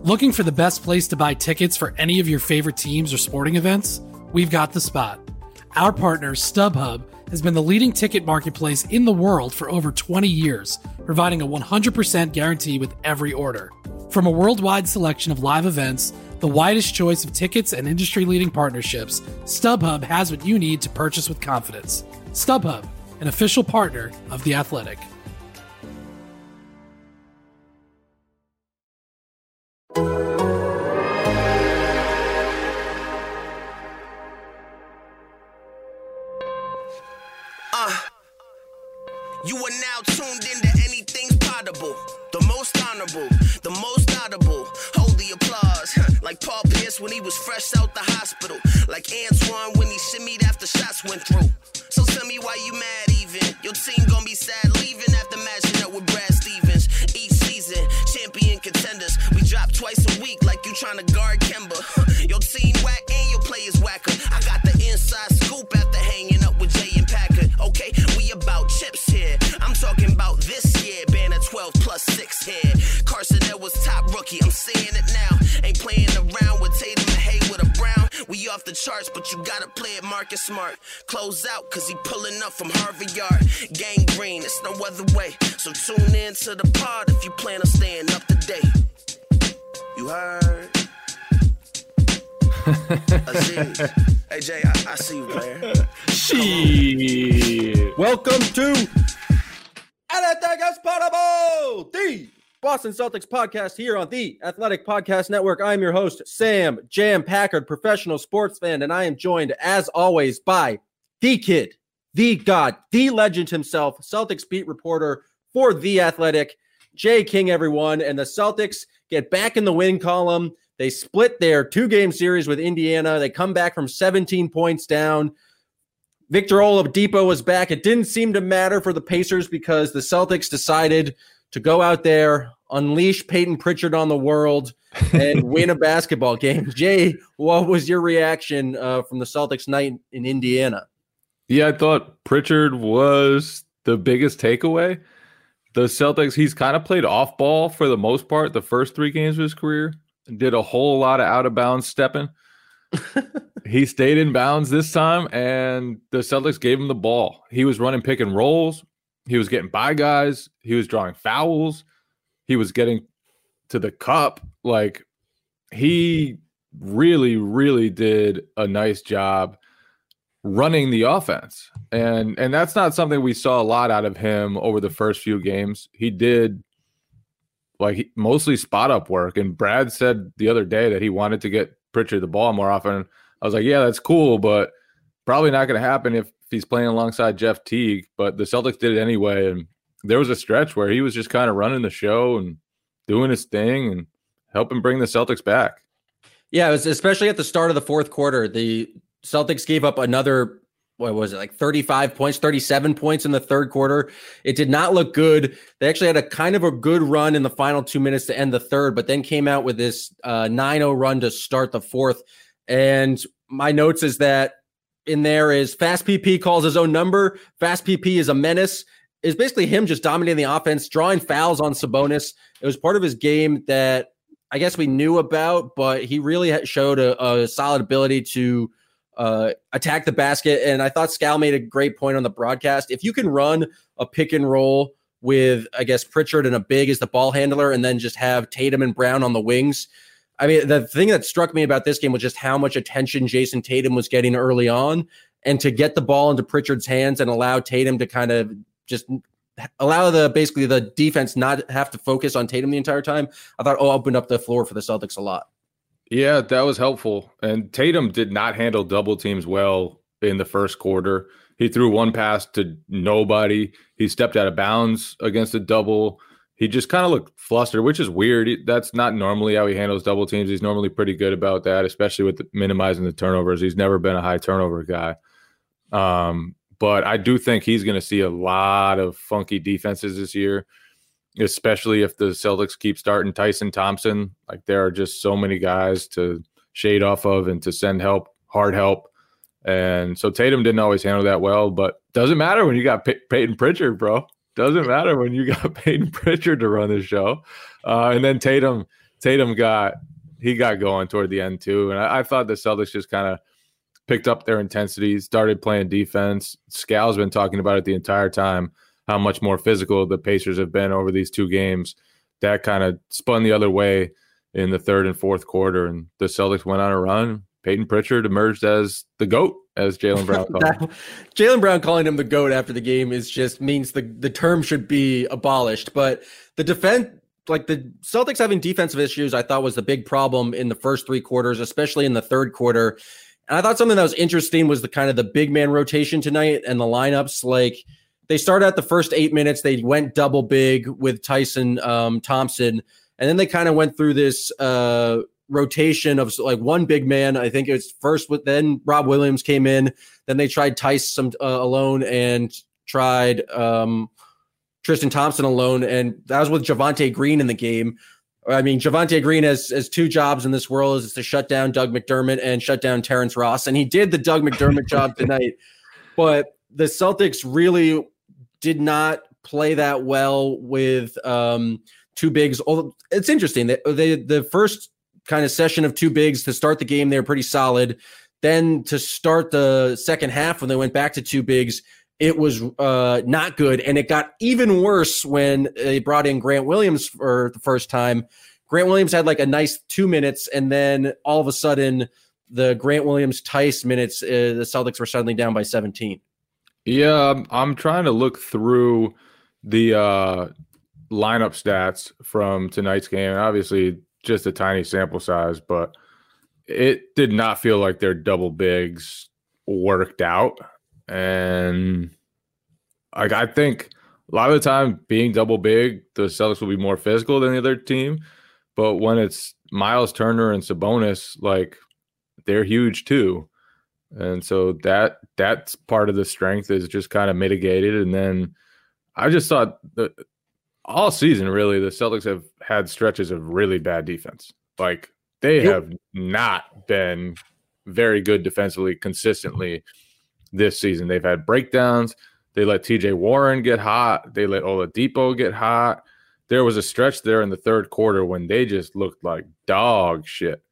Looking for the best place to buy tickets for any of your favorite teams or sporting events? We've got the spot. Our partner, StubHub, has been the leading ticket marketplace in the world for over 20 years, providing a 100% guarantee with every order. From a worldwide selection of live events, the widest choice of tickets and industry-leading partnerships, StubHub has what you need to purchase with confidence. StubHub, an official partner of The Athletic. You are now tuned into Anything's Potable, the most honorable, the most audible. Hold the applause, like Paul Pierce when he was fresh out the hospital, like Antoine when he shimmied after shots went through. So tell me why you mad even? Your team gon' be sad leaving after matching up with Brad Stevens. Each season, champion contenders. We drop twice a week like you tryna guard Kemba. Your team whack and your players whacker. I got the inside scoop after hanging up with Jay and Packard. Okay, we about chips here. I'm talking about this year, banner 12 plus 6 here. Carson Edwards top rookie, I'm saying it now. Ain't playing around with Tatum and Hayward or Brown. We off the charts, but you gotta play it Marcus Smart. Close out, cause he pulling up from Harvard Yard. Gang green, it's no other way. So tune in to the pod if you plan on staying up to date. You heard? Aziz. Hey Jay, I see you, player. Shit. Welcome to Anything's Potable, the Boston Celtics podcast here on the Athletic Podcast Network. I'm your host, Sam Jam Packard, professional sports fan, and I am joined, as always, by the kid, the god, the legend himself, Celtics beat reporter for The Athletic, Jay King, everyone. And the Celtics get back in the win column. They split their 2-game series with Indiana. They come back from 17 points down. Victor Oladipo was back. It didn't seem to matter for the Pacers because the Celtics decided to go out there, unleash Peyton Pritchard on the world, and win a basketball game. Jay, what was your reaction from the Celtics night in Indiana? Yeah, I thought Pritchard was the biggest takeaway. The Celtics, he's kind of played off ball for the most part the first 3 games of his career. Did a whole lot of out-of-bounds stepping. He stayed in bounds this time, and the Celtics gave him the ball. He was running pick and rolls. He was getting by guys. He was drawing fouls. He was getting to the cup. Like, he really, really did a nice job running the offense. And that's not something we saw a lot out of him over the first few games. He did mostly spot-up work. And Brad said the other day that he wanted to get Pritchard the ball more often. I was like, yeah, that's cool, but probably not going to happen if he's playing alongside Jeff Teague. But the Celtics did it anyway. And there was a stretch where he was just kind of running the show and doing his thing and helping bring the Celtics back. Yeah, it was especially at the start of the fourth quarter. The Celtics gave up another, 35 points, 37 points in the third quarter. It did not look good. They actually had a kind of a good run in the final 2 minutes to end the third, but then came out with this 9-0 run to start the fourth. And my notes is that in there is Fast PP calls his own number. Fast PP is a menace. It's basically him just dominating the offense, drawing fouls on Sabonis. It was part of his game that I guess we knew about, but he really showed a solid ability to attack the basket. And I thought Scal made a great point on the broadcast. If you can run a pick and roll with, I guess, Pritchard and a big as the ball handler, and then just have Tatum and Brown on the wings. I mean, the thing that struck me about this game was just how much attention Jason Tatum was getting early on, and to get the ball into Pritchard's hands and allow Tatum to kind of just allow basically the defense not have to focus on Tatum the entire time. I thought, opened up the floor for the Celtics a lot. Yeah, that was helpful. And Tatum did not handle double teams well in the first quarter. He threw one pass to nobody. He stepped out of bounds against a double. He just kind of looked flustered, which is weird. That's not normally how he handles double teams. He's normally pretty good about that, especially with minimizing the turnovers. He's never been a high turnover guy. But I do think he's going to see a lot of funky defenses this year, especially if the Celtics keep starting Tyson Thompson. Like, there are just so many guys to shade off of and to send help, hard help. And so Tatum didn't always handle that well, but doesn't matter when you got Peyton Pritchard, bro. Doesn't matter when you got Peyton Pritchard to run the show. And then Tatum Tatum got going toward the end too. And I thought the Celtics just kind of picked up their intensity, started playing defense. Scal's been talking about it the entire time, how much more physical the Pacers have been over these two games. That kind of spun the other way in the third and fourth quarter, and the Celtics went on a run. Peyton Pritchard emerged as the GOAT, as Jaylen Brown called him. Jaylen Brown calling him the GOAT after the game is just means the term should be abolished. But the defense, like the Celtics having defensive issues, I thought was the big problem in the first three quarters, especially in the third quarter. And I thought something that was interesting was the kind of the big man rotation tonight and the lineups. Like they started at the first 8 minutes, they went double big with Tyson Thompson, and then they kind of went through this rotation of like one big man. I think it was first with then Rob Williams came in. Then they tried Tyson alone and tried Tristan Thompson alone, and that was with Javonte Green in the game. I mean, Javonte Green has two jobs in this world: is to shut down Doug McDermott and shut down Terrence Ross, and he did the Doug McDermott job tonight. But the Celtics really did not play that well with two bigs. It's interesting that the first kind of session of two bigs to start the game, they were pretty solid. Then to start the second half, when they went back to two bigs, it was not good. And it got even worse when they brought in Grant Williams for the first time. Grant Williams had like a nice 2 minutes, and then all of a sudden, the Grant Williams-Tice minutes, the Celtics were suddenly down by 17. Yeah, I'm trying to look through the lineup stats from tonight's game. Obviously, just a tiny sample size, but it did not feel like their double bigs worked out. And I think a lot of the time being double big, the Celtics will be more physical than the other team. But when it's Miles Turner and Sabonis, like they're huge too. And so that's part of the strength is just kind of mitigated. And then I just thought that all season, really, the Celtics have had stretches of really bad defense. Like they have not been very good defensively consistently this season. They've had breakdowns. They let TJ Warren get hot. They let Oladipo get hot. There was a stretch there in the third quarter when they just looked like dog shit.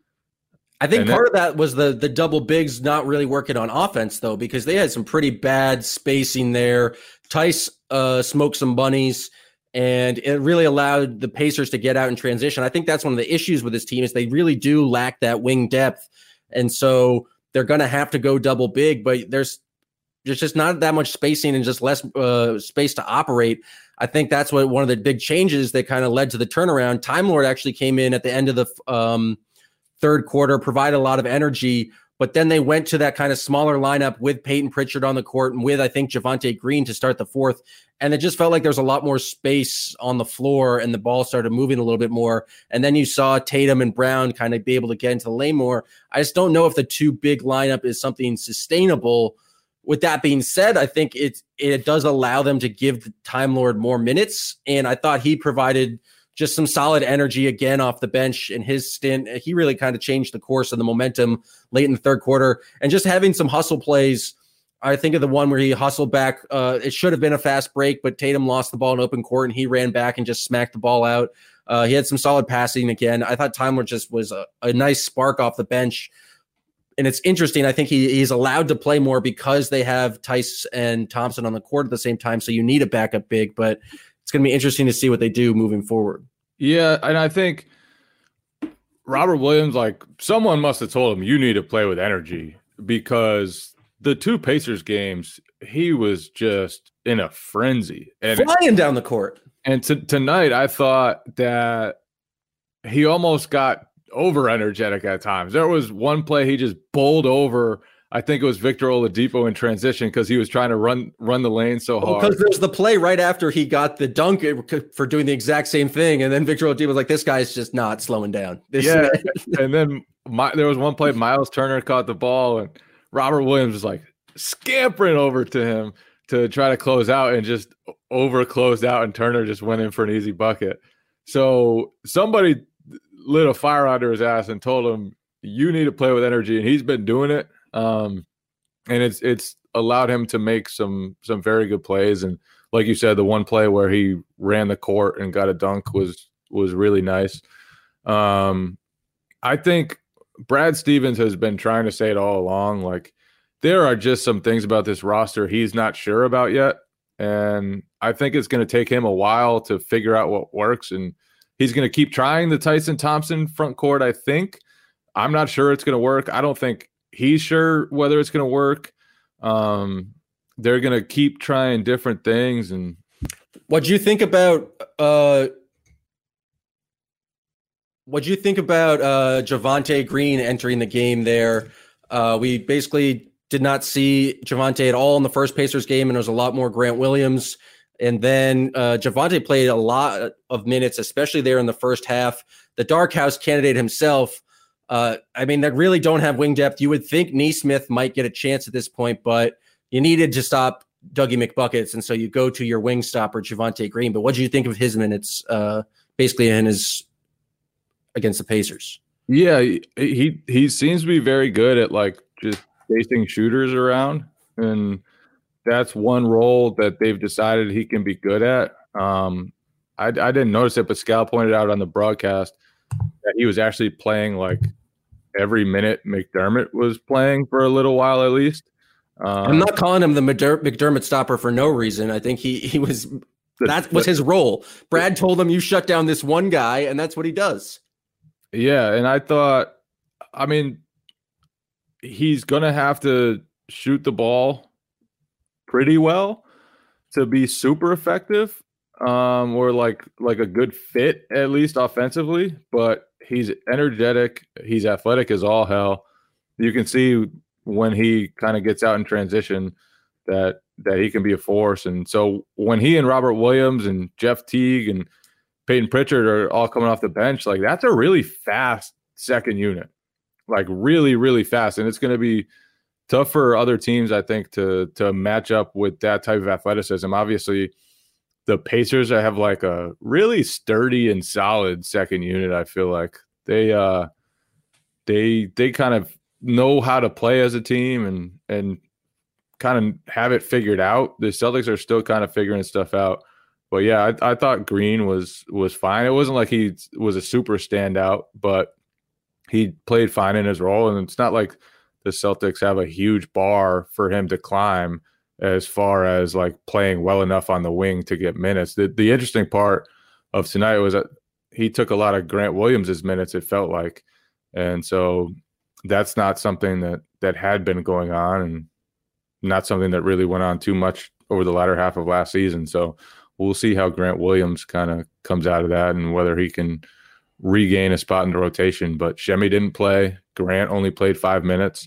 I think part of that was the double bigs not really working on offense, though, because they had some pretty bad spacing there. Tice smoked some bunnies, and it really allowed the Pacers to get out in transition. I think that's one of the issues with this team is they really do lack that wing depth. And so they're going to have to go double big, but there's just not that much spacing and just less space to operate. I think that's what one of the big changes that kind of led to the turnaround. Time Lord actually came in at the end of the third quarter, provided a lot of energy, but then they went to that kind of smaller lineup with Peyton Pritchard on the court and with, I think, Javonte Green to start the fourth. And it just felt like there was a lot more space on the floor and the ball started moving a little bit more. And then you saw Tatum and Brown kind of be able to get into the lane more. I just don't know if the two big lineup is something sustainable. With that being said, I think it does allow them to give the Time Lord more minutes. And I thought he provided just some solid energy again off the bench in his stint. He really kind of changed the course and the momentum late in the third quarter. And just having some hustle plays, I think of the one where he hustled back. It should have been a fast break, but Tatum lost the ball in open court, and he ran back and just smacked the ball out. He had some solid passing again. I thought Time Lord just was a nice spark off the bench. And it's interesting. I think he's allowed to play more because they have Tice and Thompson on the court at the same time. So you need a backup big, but it's going to be interesting to see what they do moving forward. Yeah, and I think Robert Williams, like someone must have told him, you need to play with energy, because the two Pacers games, he was just in a frenzy. And flying down the court. And tonight, I thought that he almost got over energetic at times. There was one play he just bowled over, I think it was Victor Oladipo in transition, because he was trying to run the lane so hard. Because there's the play right after he got the dunk for doing the exact same thing, and then Victor Oladipo was like, this guy's just not slowing down. And then there was one play, Miles Turner caught the ball, and Robert Williams was like scampering over to him to try to close out, and just over closed out, and Turner just went in for an easy bucket. So somebody lit a fire under his ass and told him, you need to play with energy, and he's been doing it. And it's allowed him to make some very good plays. And like you said, the one play where he ran the court and got a dunk was really nice. I think Brad Stevens has been trying to say it all along. Like, there are just some things about this roster he's not sure about yet. And I think it's going to take him a while to figure out what works. And he's going to keep trying the Tyson Thompson front court, I think. I'm not sure it's going to work. I don't think he's sure whether it's going to work. They're going to keep trying different things. And what do you think about Javonte Green entering the game there? We basically did not see Javonte at all in the first Pacers game, and there was a lot more Grant Williams. And then Javonte played a lot of minutes, especially there in the first half. The Dark House candidate himself, they really don't have wing depth. You would think Nesmith might get a chance at this point, but you needed to stop Dougie McBuckets, and so you go to your wing stopper, Javonte Green. But what do you think of his minutes, basically in his against the Pacers? Yeah, he seems to be very good at like just chasing shooters around, and that's one role that they've decided he can be good at. I didn't notice it, but Pascal pointed out on the broadcast that he was actually playing like every minute McDermott was playing for a little while at least. I'm not calling him the McDermott stopper for no reason. I think he was that was his role. Brad told him, you shut down this one guy, and that's what he does. Yeah, and I thought, he's going to have to shoot the ball pretty well to be super effective, or like a good fit, at least offensively. But he's energetic. He's athletic as all hell. You can see when he kind of gets out in transition that he can be a force. And so when he and Robert Williams and Jeff Teague and Peyton Pritchard are all coming off the bench, like, that's a really fast second unit, like really, really fast. And it's going to be tough for other teams, I think, to match up with that type of athleticism. Obviously, the Pacers have like a really sturdy and solid second unit. I feel like they kind of know how to play as a team and kind of have it figured out. The Celtics are still kind of figuring stuff out. But yeah, I thought Green was fine. It wasn't like he was a super standout, but he played fine in his role. And it's not like the Celtics have a huge bar for him to climb as far as like playing well enough on the wing to get minutes. The interesting part of tonight was that he took a lot of Grant Williams' minutes, it felt like. And so that's not something that had been going on, and not something that really went on too much over the latter half of last season. So we'll see how Grant Williams kind of comes out of that and whether he can regain a spot in the rotation. But Shemi didn't play. Grant only played 5 minutes.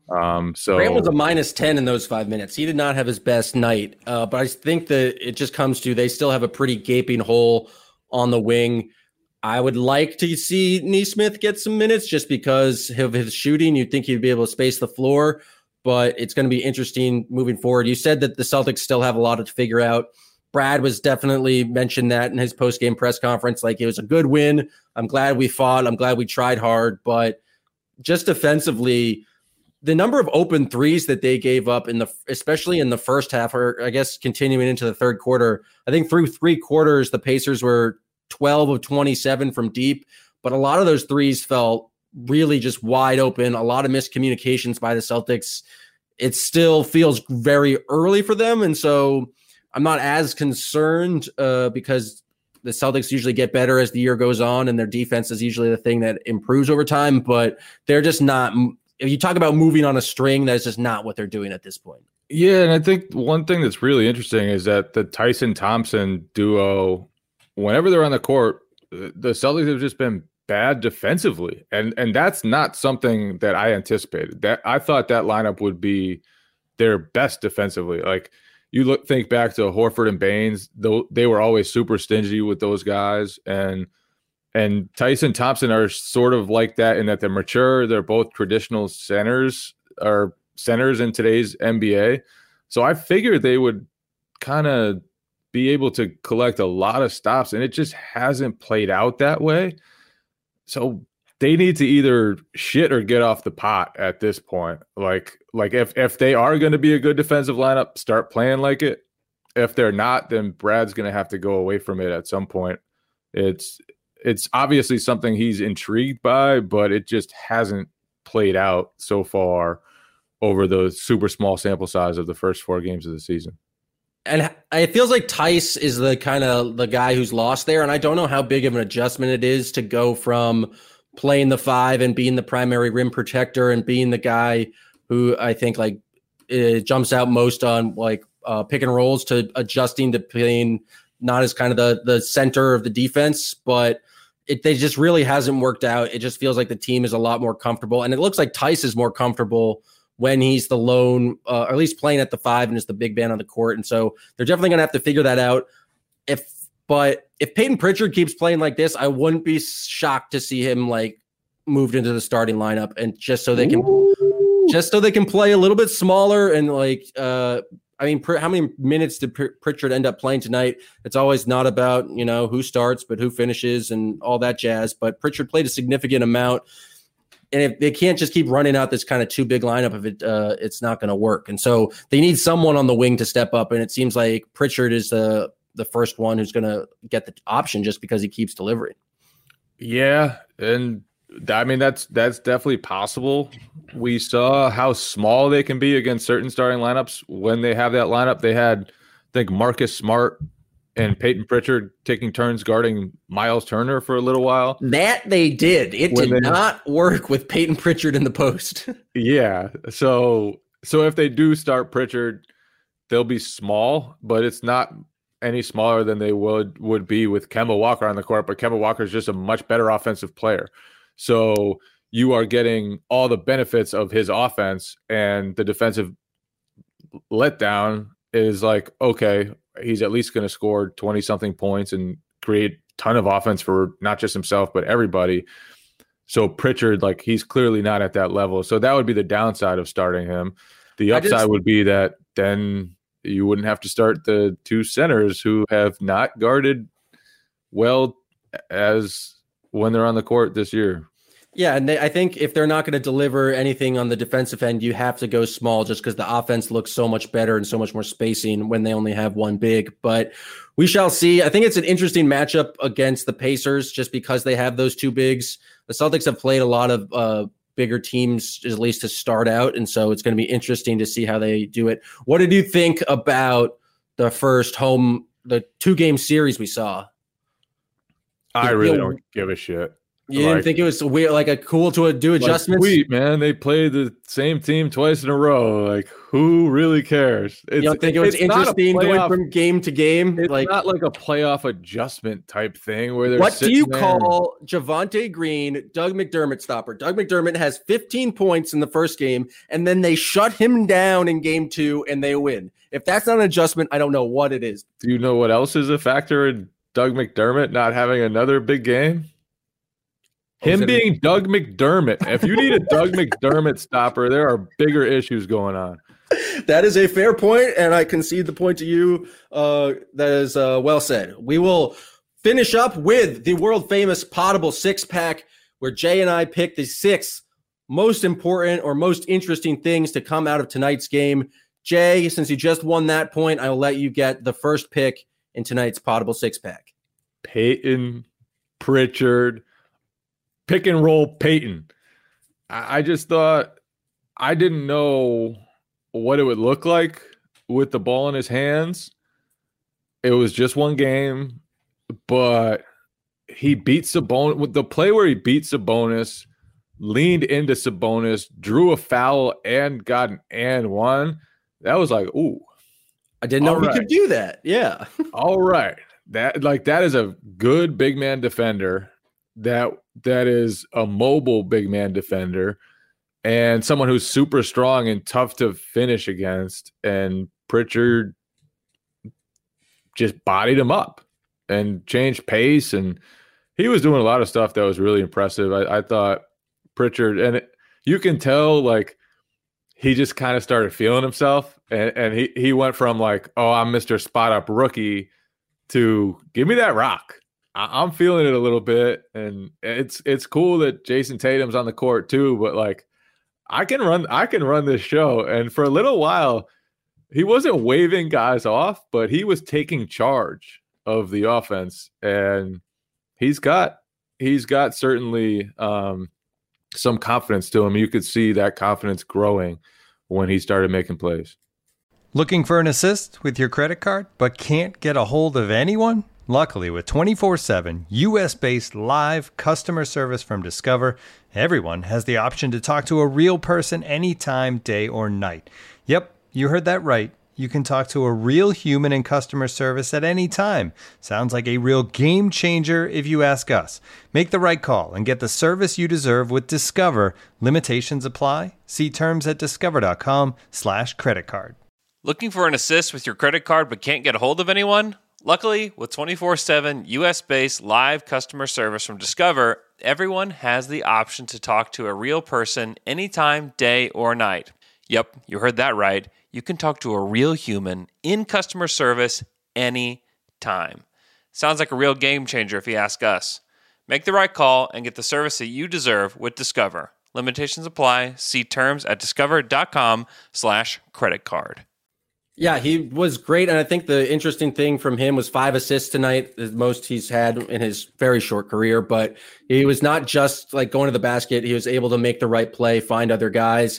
So Grant was a -10 in those 5 minutes. He did not have his best night. But I think that it just comes to they still have a pretty gaping hole on the wing. I would like to see Nesmith get some minutes just because of his shooting. You'd think he'd be able to space the floor, but it's going to be interesting moving forward. You said that the Celtics still have a lot to figure out. Brad was definitely mentioned that in his post-game press conference. Like, it was a good win. I'm glad we fought. I'm glad we tried hard. But just defensively, the number of open threes that they gave up especially in the first half, or I guess continuing into the third quarter, I think through 3 quarters, the Pacers were 12 of 27 from deep, but a lot of those threes felt really just wide open. A lot of miscommunications by the Celtics. It still feels very early for them, and so I'm not as concerned because the Celtics usually get better as the year goes on, and their defense is usually the thing that improves over time, but they're just not. If you talk about moving on a string, that's just not what they're doing at this point. Yeah, and I think one thing that's really interesting is that the Tyson Thompson duo, whenever they're on the court, the Celtics have just been bad defensively. And that's not something that I anticipated. That I thought that lineup would be their best defensively. Like, you think back to Horford and Baines, though they were always super stingy with those guys. And Tyson Thompson are sort of like that in that they're mature. They're both traditional centers in today's NBA. So I figured they would kind of be able to collect a lot of stops, and it just hasn't played out that way. So they need to either shit or get off the pot at this point. Like if they are going to be a good defensive lineup, start playing like it. If they're not, then Brad's going to have to go away from it at some point. It's it's obviously something he's intrigued by, but it just hasn't played out so far over the super small sample size of the first 4 games of the season. And it feels like Tice is the kind of the guy who's lost there. And I don't know how big of an adjustment it is to go from playing the 5 and being the primary rim protector and being the guy who I think like jumps out most on like pick and rolls to adjusting to playing not as kind of the center of the defense, but they just really hasn't worked out. It just feels like the team is a lot more comfortable. And it looks like Tice is more comfortable when he's the lone, or at least playing at the 5 and is the big man on the court. And so they're definitely going to have to figure that out. But if Peyton Pritchard keeps playing like this, I wouldn't be shocked to see him like moved into the starting lineup, and just so they can play a little bit smaller and like, I mean, how many minutes did Pritchard end up playing tonight? It's always not about, who starts, but who finishes and all that jazz. But Pritchard played a significant amount. And if they can't just keep running out this kind of too big lineup of it, it's not going to work. And so they need someone on the wing to step up. And it seems like Pritchard is the first one who's going to get the option just because he keeps delivering. Yeah. And I mean, that's definitely possible. We saw how small they can be against certain starting lineups. When they have that lineup, they had, I think, Marcus Smart and Peyton Pritchard taking turns guarding Miles Turner for a little while. That they did. It did not work with Peyton Pritchard in the post. Yeah. So if they do start Pritchard, they'll be small, but it's not any smaller than they would be with Kemba Walker on the court. But Kemba Walker is just a much better offensive player. So you are getting all the benefits of his offense, and the defensive letdown is like, okay, he's at least going to score 20-something points and create a ton of offense for not just himself, but everybody. So Pritchard, like, he's clearly not at that level. So that would be the downside of starting him. The upside would be that then you wouldn't have to start the 2 centers who have not guarded well as when they're on the court this year. Yeah, and I think if they're not going to deliver anything on the defensive end, you have to go small just because the offense looks so much better and so much more spacing when they only have one big. But we shall see. I think it's an interesting matchup against the Pacers just because they have those 2 bigs. The Celtics have played a lot of bigger teams, at least to start out, and so it's going to be interesting to see how they do it. What did you think about the 2-game series we saw? I really don't give a shit. You didn't think it was weird, like a cool to do adjustments? Sweet, man. They played the same team twice in a row. Like, who really cares? You don't think it was interesting going from game to game? It's not like a playoff adjustment type thing where they're what do you call Javonte Green, Doug McDermott stopper? Doug McDermott has 15 points in the first game, and then they shut him down in game 2, and they win. If that's not an adjustment, I don't know what it is. Do you know what else is a factor in Doug McDermott not having another big game? Him being Doug McDermott. If you need a Doug McDermott stopper, there are bigger issues going on. That is a fair point, and I concede the point to you. That is well said. We will finish up with the world-famous Potable 6-pack, where Jay and I pick the 6 most important or most interesting things to come out of tonight's game. Jay, since you just won that point, I will let you get the first pick in tonight's Potable 6-pack. Peyton Pritchard. Pick and roll Peyton. I just thought, I didn't know what it would look like with the ball in his hands. It was just one game, but he beat Sabonis. With the play where he beat Sabonis, leaned into Sabonis, drew a foul, and got an and one. That was like, ooh. I didn't know he could do that. Yeah. All right. That is a good big man defender. That is a mobile big man defender and someone who's super strong and tough to finish against. And Pritchard just bodied him up and changed pace. And he was doing a lot of stuff that was really impressive. I thought Pritchard, and you can tell, like, he just kind of started feeling himself. And he went from like, oh, I'm Mr. Spot Up rookie to give me that rock. I'm feeling it a little bit, and it's cool that Jason Tatum's on the court too. But like, I can run this show, and for a little while, he wasn't waving guys off, but he was taking charge of the offense, and he's got he's got certainly some confidence to him. You could see that confidence growing when he started making plays. Looking for an assist with your credit card, but can't get a hold of anyone? Luckily, with 24/7 U.S.-based live customer service from Discover, everyone has the option to talk to a real person anytime, day or night. Yep, you heard that right. You can talk to a real human in customer service at any time. Sounds like a real game changer if you ask us. Make the right call and get the service you deserve with Discover. Limitations apply. See terms at discover.com/creditcard. Looking for an assist with your credit card but can't get a hold of anyone? Luckily, with 24/7 U.S.-based live customer service from Discover, everyone has the option to talk to a real person anytime, day or night. Yep, you heard that right. You can talk to a real human in customer service anytime. Sounds like a real game changer if you ask us. Make the right call and get the service that you deserve with Discover. Limitations apply. See terms at discover.com/creditcard. Yeah, he was great. And I think the interesting thing from him was 5 assists tonight, the most he's had in his very short career. But he was not just like going to the basket. He was able to make the right play, find other guys.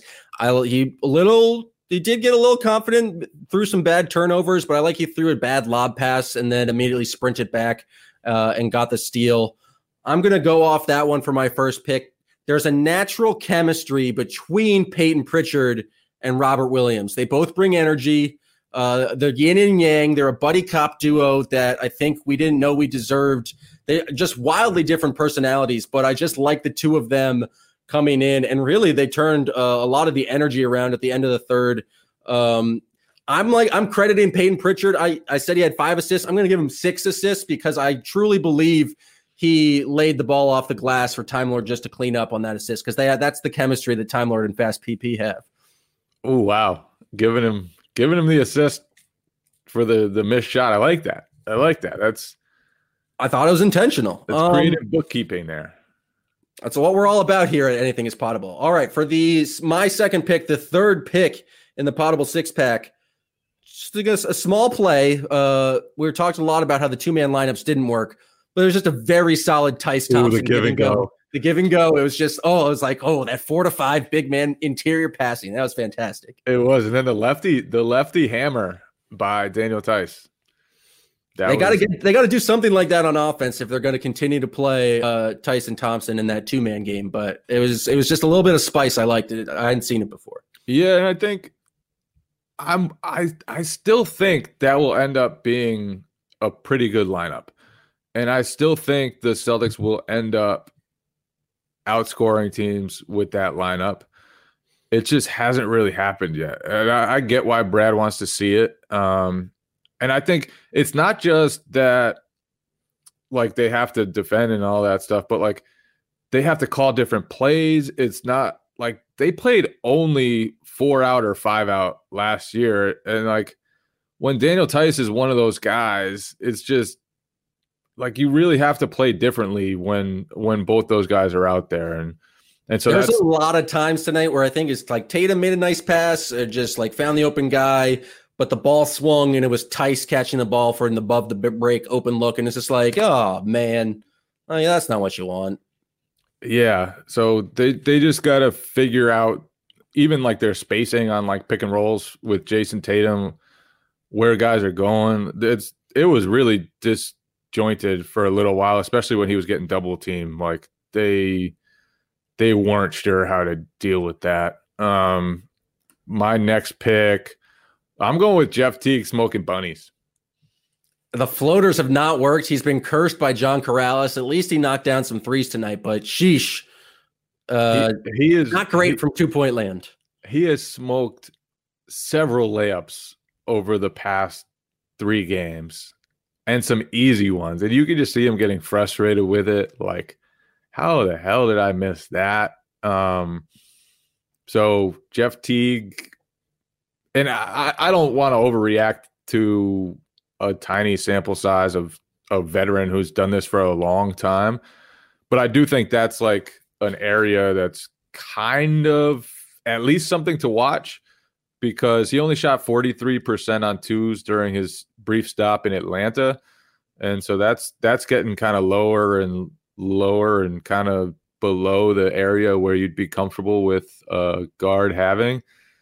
He did get a little confident through some bad turnovers, but I like he threw a bad lob pass and then immediately sprinted back and got the steal. I'm going to go off that one for my first pick. There's a natural chemistry between Peyton Pritchard and Robert Williams. They both bring energy. They're yin and yang. They're a buddy cop duo that I think we didn't know we deserved. They're just wildly different personalities, but I just like the two of them coming in, and really they turned a lot of the energy around at the end of the third. I'm crediting Peyton Pritchard. I said he had 5 assists. I'm going to give him 6 assists because I truly believe he laid the ball off the glass for Time Lord just to clean up on that assist, because that's the chemistry that Time Lord and Fast PP have. Oh, wow. Giving him the assist for the missed shot. I like that. I thought it was intentional. That's creative bookkeeping there. That's what we're all about here at Anything is Potable. All right, for my second pick, the third pick in the Potable 6-pack, just a small play. We were talking a lot about how the 2-man lineups didn't work, but it was just a very solid Tice Thompson. The give and go. The give and go. It was just, it was like, that 4-to-5 big man interior passing. That was fantastic. It was. And then the lefty hammer by Daniel Tice. They got to do something like that on offense if they're going to continue to play Tyson Thompson in that 2-man game. But it was just a little bit of spice. I liked it. I hadn't seen it before. Yeah, and I think I still think that will end up being a pretty good lineup, and I still think the Celtics will end up outscoring teams with that lineup. It just hasn't really happened yet, and I get why Brad wants to see it. And I think it's not just that, like, they have to defend and all that stuff, but, like, they have to call different plays. It's not like they played only 4 out or 5 out last year. And, like, when Daniel Tice is one of those guys, it's just, like, you really have to play differently when both those guys are out there. And so there's a lot of times tonight where I think it's like Tatum made a nice pass, just, like, found the open guy, but the ball swung and it was Tice catching the ball for an above the break open look. And it's just like, oh, man, that's not what you want. Yeah. So they just got to figure out even like their spacing on like pick and rolls with Jason Tatum, where guys are going. It was really disjointed for a little while, especially when he was getting double teamed. Like they weren't sure how to deal with that. My next pick, I'm going with Jeff Teague smoking bunnies. The floaters have not worked. He's been cursed by John Corrales. At least he knocked down some threes tonight, but sheesh. He is not great from 2-point land. He has smoked several layups over the past 3 games and some easy ones. And you can just see him getting frustrated with it. Like, how the hell did I miss that? So Jeff Teague, and I don't want to overreact to a tiny sample size of a veteran who's done this for a long time, but I do think that's like an area that's kind of at least something to watch, because he only shot 43% on twos during his brief stop in Atlanta. And so that's getting kind of lower and lower and kind of below the area where you'd be comfortable with a guard having.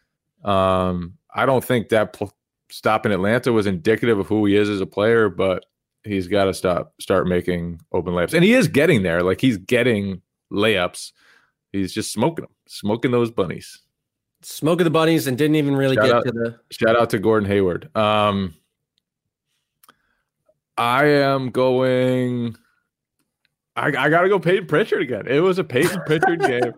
I don't think that stop in Atlanta was indicative of who he is as a player, but he's got to start making open layups. And he is getting there. Like, he's getting layups. He's just smoking those bunnies. Smoking the bunnies and didn't even really get to the... Shout out to Gordon Hayward. I am going... I got to go Peyton Pritchard again. It was a Peyton Pritchard game.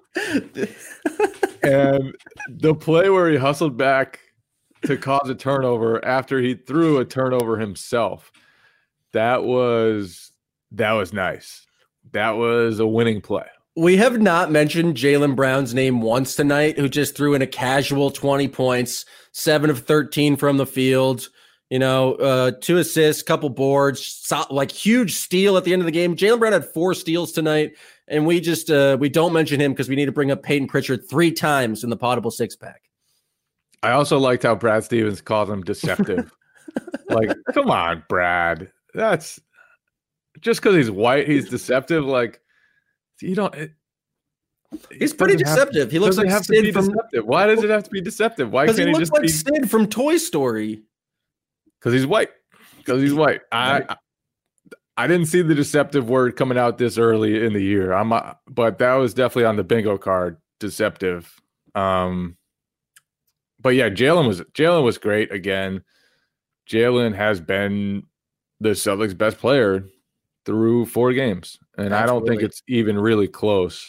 And the play where he hustled back to cause a turnover after he threw a turnover himself, that was nice. That was a winning play. We have not mentioned Jaylen Brown's name once tonight, who just threw in a casual 20 points, 7 of 13 from the field, 2 assists, couple boards, like huge steal at the end of the game. Jaylen Brown had 4 steals tonight, and we just we don't mention him because we need to bring up Peyton Pritchard 3 times in the Potable Six Pack. I also liked how Brad Stevens calls him deceptive. Like, come on, Brad. That's just because he's white, he's deceptive. Like, you don't. He's pretty deceptive. He looks like Sid from. Deceptive. Why does it have to be deceptive? Why can't he just like be Sid from Toy Story? Because he's white. I didn't see the deceptive word coming out this early in the year. But that was definitely on the bingo card. Deceptive. But yeah, Jaylen was great again. Jaylen has been the Celtics' best player through 4 games, and I don't think it's even really close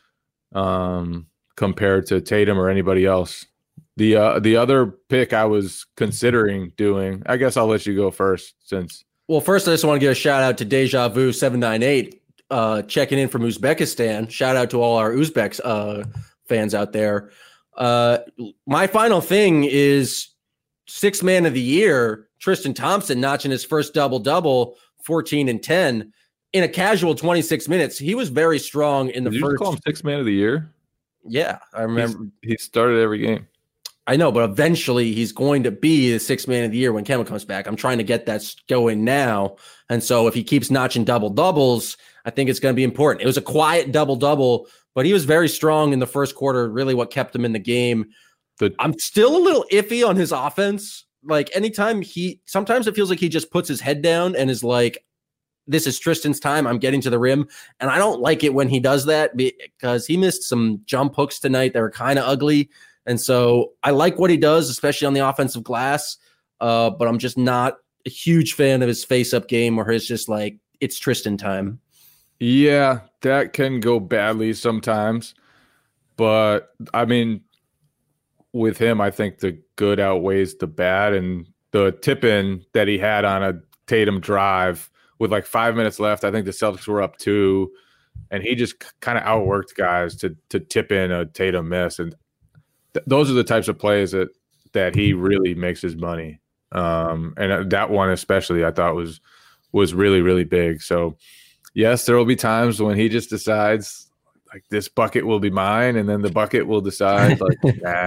compared to Tatum or anybody else. The other pick I was considering doing, I guess I'll let you go first since. Well, first I just want to give a shout out to Deja Vu 798 checking in from Uzbekistan. Shout out to all our Uzbeks fans out there. My final thing is 6th man of the year, Tristan Thompson notching his first double-double, 14 and 10 in a casual 26 minutes. He was very strong in the first. Did you call him 6th man of the year? Yeah, I remember. He started every game. I know, but eventually he's going to be the 6th man of the year when Kemba comes back. I'm trying to get that going now. And so if he keeps notching double-doubles, I think it's going to be important. It was a quiet double-double, but he was very strong in the first quarter, really what kept him in the game. I'm still a little iffy on his offense. Like, anytime sometimes it feels like he just puts his head down and is like, this is Tristan's time, I'm getting to the rim. And I don't like it when he does that because he missed some jump hooks tonight that were kind of ugly. And so I like what he does, especially on the offensive glass. But I'm just not a huge fan of his face-up game where it's just like, it's Tristan time. Yeah, that can go badly sometimes. But, I mean, with him, I think the good outweighs the bad. And the tip-in that he had on a Tatum drive with like 5 minutes left, I think the Celtics were up 2. And he just kind of outworked guys to tip in a Tatum miss. And those are the types of plays that he really makes his money. And that one especially I thought was really, really big. So, yes, there will be times when he just decides, like, this bucket will be mine, and then the bucket will decide, like,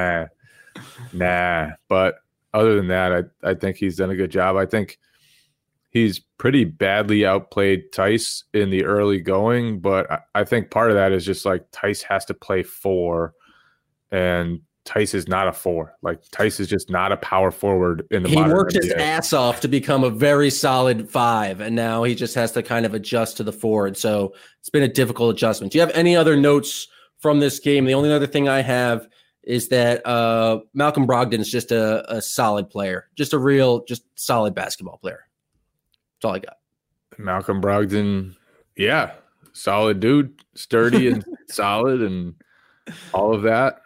nah. But other than that, I think he's done a good job. I think he's pretty badly outplayed Tice in the early going, but I think part of that is just, like, Tice has to play 4, and Tice is not a 4. Like, Tice is just not a power forward in the modern NBA. He worked his ass off to become a very solid 5, and now he just has to kind of adjust to the 4. And so it's been a difficult adjustment. Do you have any other notes from this game? The only other thing I have is that Malcolm Brogdon is just a solid player, just solid basketball player. That's all I got. Malcolm Brogdon, yeah, solid dude, sturdy and solid and all of that.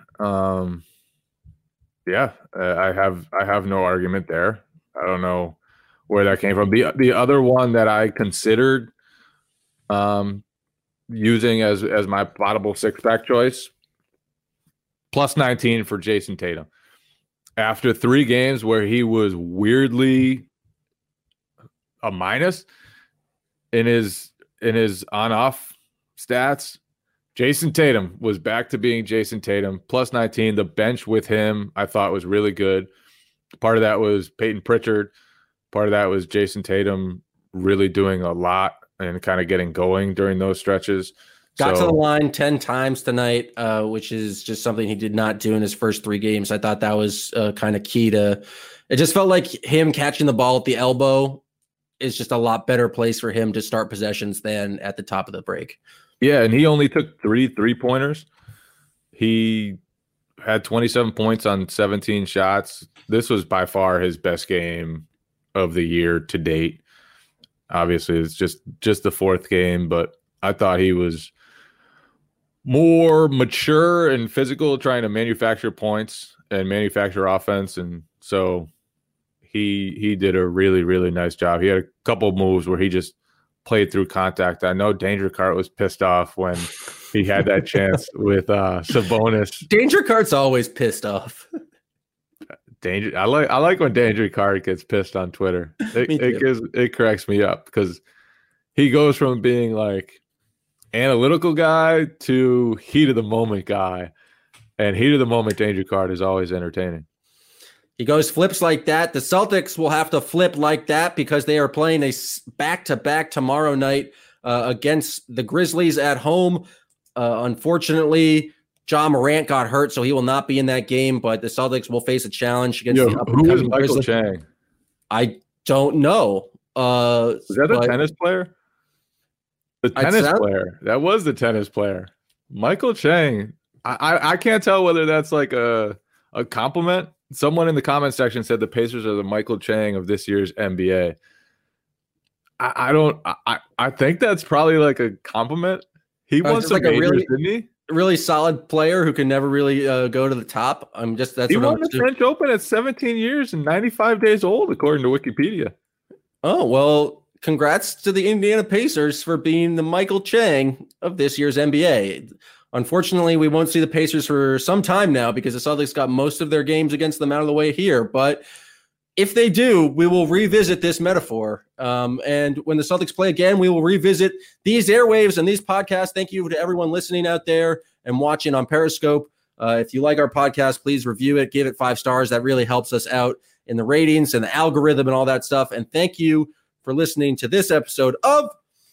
I have no argument there. I don't know where that came from. The other one that I considered using as my potable 6-pack choice, plus 19 for Jason Tatum. After 3 games where he was weirdly a minus in his on-off stats, Jason Tatum was back to being Jason Tatum, plus 19. The bench with him, I thought, was really good. Part of that was Peyton Pritchard. Part of that was Jason Tatum really doing a lot and kind of getting going during those stretches. Got to the line 10 times tonight, which is just something he did not do in his first 3 games. I thought that was kind of key to – it just felt like him catching the ball at the elbow is just a lot better place for him to start possessions than at the top of the break. Yeah, and he only took 3 3-pointers. He had 27 points on 17 shots. This was by far his best game of the year to date. Obviously, it's just the 4th game, but I thought he was more mature and physical, trying to manufacture points and manufacture offense. And so he did a really, really nice job. He had a couple of moves where he just played through contact. I know Danger Cart was pissed off when he had that chance with Sabonis. Danger Cart's always pissed off. I like when Danger Cart gets pissed on Twitter. It cracks me up because he goes from being like analytical guy to heat of the moment guy, and heat of the moment Danger Cart is always entertaining. He goes flips like that. The Celtics will have to flip like that because they are playing a back-to-back tomorrow night against the Grizzlies at home. Unfortunately, Ja Morant got hurt, so he will not be in that game, but the Celtics will face a challenge against the who is Michael Grizzlies. Chang? I don't know. Is that the tennis player? The tennis player. That was the tennis player. Michael Chang. I can't tell whether that's like a compliment. Someone in the comment section said the Pacers are the Michael Chang of this year's NBA. I think that's probably like a compliment. He won some majors, didn't he? Really solid player who can never really go to the top. He won the French Open at 17 years and 95 days old, according to Wikipedia. Oh, well, congrats to the Indiana Pacers for being the Michael Chang of this year's NBA. Unfortunately, we won't see the Pacers for some time now because the Celtics got most of their games against them out of the way here. But if they do, we will revisit this metaphor. And when the Celtics play again, we will revisit these airwaves and these podcasts. Thank you to everyone listening out there and watching on Periscope. If you like our podcast, please review it, give it 5 stars. That really helps us out in the ratings and the algorithm and all that stuff. And thank you for listening to this episode of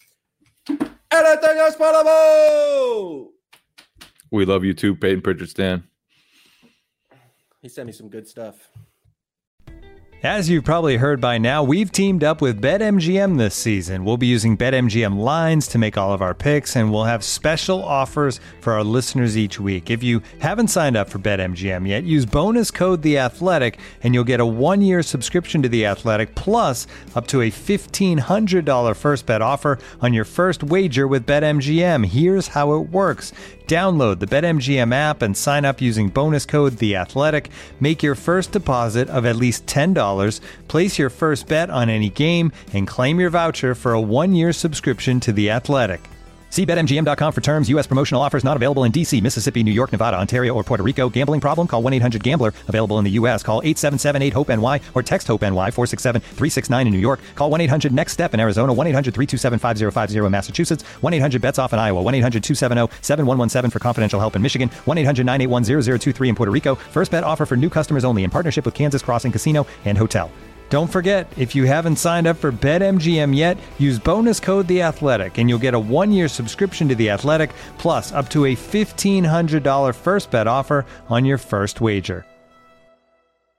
Anything is Possible. We love you too, Peyton Pritchard Stan. He sent me some good stuff. As you've probably heard by now, we've teamed up with BetMGM this season. We'll be using BetMGM lines to make all of our picks, and we'll have special offers for our listeners each week. If you haven't signed up for BetMGM yet, use bonus code The Athletic, and you'll get a 1-year subscription to The Athletic, plus up to a $1,500 first bet offer on your first wager with BetMGM. Here's how it works. Download the BetMGM app and sign up using bonus code The Athletic. Make your first deposit of at least $10. Place your first bet on any game and claim your voucher for a 1-year subscription to The Athletic. See BetMGM.com for terms. U.S. promotional offers not available in D.C., Mississippi, New York, Nevada, Ontario, or Puerto Rico. Gambling problem? Call 1-800-GAMBLER. Available in the U.S. Call 877-8-HOPE-NY or text HOPE-NY 467-369 in New York. Call 1-800-NEXT-STEP in Arizona. 1-800-327-5050 in Massachusetts. 1-800-BETS-OFF in Iowa. 1-800-270-7117 for confidential help in Michigan. 1-800-981-0023 in Puerto Rico. First bet offer for new customers only in partnership with Kansas Crossing Casino and Hotel. Don't forget, if you haven't signed up for BetMGM yet, use bonus code The Athletic, and you'll get a 1-year subscription to The Athletic, plus up to a $1,500 first bet offer on your first wager.